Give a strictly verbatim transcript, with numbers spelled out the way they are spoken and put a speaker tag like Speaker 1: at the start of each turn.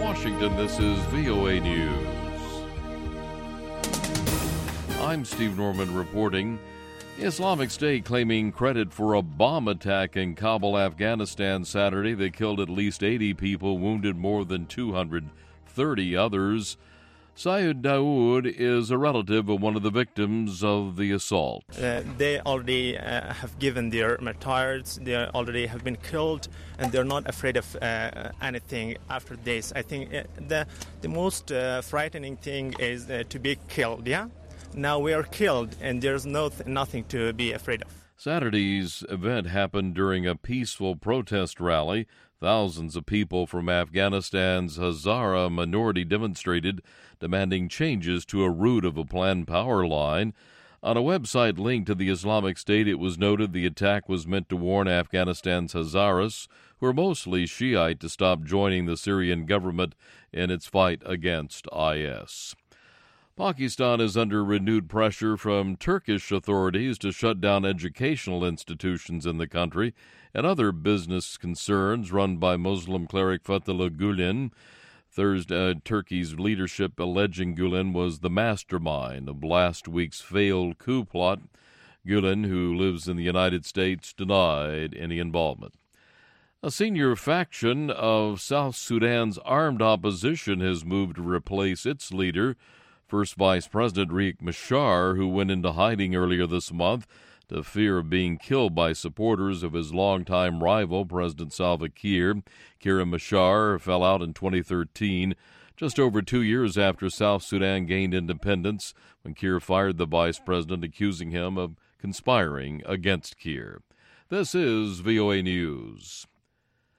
Speaker 1: Washington, this is V O A News. I'm Steve Norman reporting. Islamic State claiming credit for a bomb attack in Kabul, Afghanistan Saturday that killed at least eighty people, wounded more than two hundred thirty others. Syed Dawood is a relative of one of the victims of the assault.
Speaker 2: Uh, they already uh, have given their martyrs, they already have been killed, and they're not afraid of uh, anything after this. I think uh, the, the most uh, frightening thing is uh, to be killed, yeah? Now we are killed, and there's no th- nothing to be afraid of.
Speaker 1: Saturday's event happened during a peaceful protest rally. Thousands of people from Afghanistan's Hazara minority demonstrated, demanding changes to a route of a planned power line. On a website linked to the Islamic State, it was noted the attack was meant to warn Afghanistan's Hazaras, who are mostly Shiite, to stop joining the Syrian government in its fight against I S. Pakistan is under renewed pressure from Turkish authorities to shut down educational institutions in the country and other business concerns run by Muslim cleric Fethullah Gulen. Thursday, uh, Turkey's leadership alleging Gulen was the mastermind of last week's failed coup plot. Gulen, who lives in the United States, denied any involvement. A senior faction of South Sudan's armed opposition has moved to replace its leader, First Vice President Riek Machar, who went into hiding earlier this month to fear of being killed by supporters of his longtime rival, President Salva Kiir. Kiir and Machar fell out in twenty thirteen, just over two years after South Sudan gained independence, when Kiir fired the vice president, accusing him of conspiring against Kiir. This is V O A News.